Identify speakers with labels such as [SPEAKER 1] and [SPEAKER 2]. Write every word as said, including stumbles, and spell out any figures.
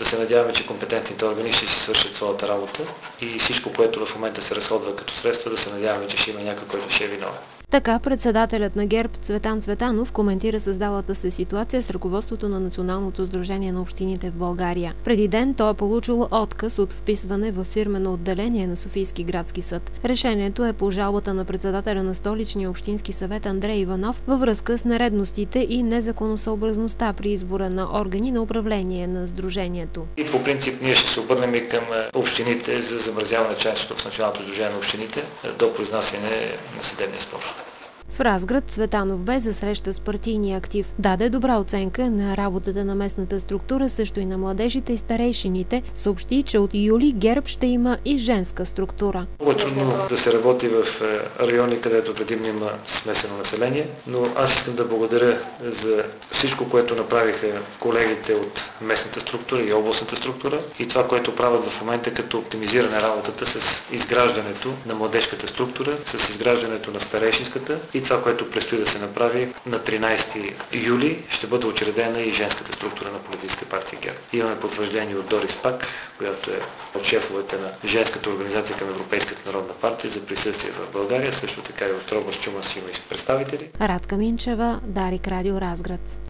[SPEAKER 1] се надяваме, че компетентните органи ще си свършат своята работа и всичко, което в момента се разходва като средства, да се надяваме, че ще има някой, който ще е виновен.
[SPEAKER 2] Така председателят на ГЕРБ Цветан Цветанов коментира създалата се ситуация с ръководството на Националното сдружение на общините в България. Преди ден той е получил отказ от вписване в фирмено отделение на Софийски градски съд. Решението е по жалбата на председателя на Столичния общински съвет Андрей Иванов във връзка с нередностите и незаконосъобразността при избора на органи на управление на сдружението.
[SPEAKER 1] И по принцип ние ще се обърнем и към общините за замразяване на членството в Националното сдружение на общините до произнасяне на съдебния спор.
[SPEAKER 2] В Разград Цветанов бе за среща с партийния актив. Даде добра оценка на работата на местната структура, също и на младежите и старейшините. Съобщи, че от юли ГЕРБ ще има и женска структура.
[SPEAKER 1] Много е трудно да се работи в райони, където предимно има смесено население, но аз искам да благодаря за всичко, което направиха колегите от местната структура и областната структура и това, което правят в момента като оптимизиране работата с изграждането на младежката структура, с изграждането на старейшинската и това, което предстои да се направи на тринайсети юли, ще бъде учредена и женската структура на политическа партия ГЕРБ. Имаме потвърждение от Дорис Пак, която е от шефовете на женската организация към Европейската народна партия за присъствие в България, също така и от Робърт Чумас има представители.
[SPEAKER 2] Радка Минчева, Дарик Радио Разград.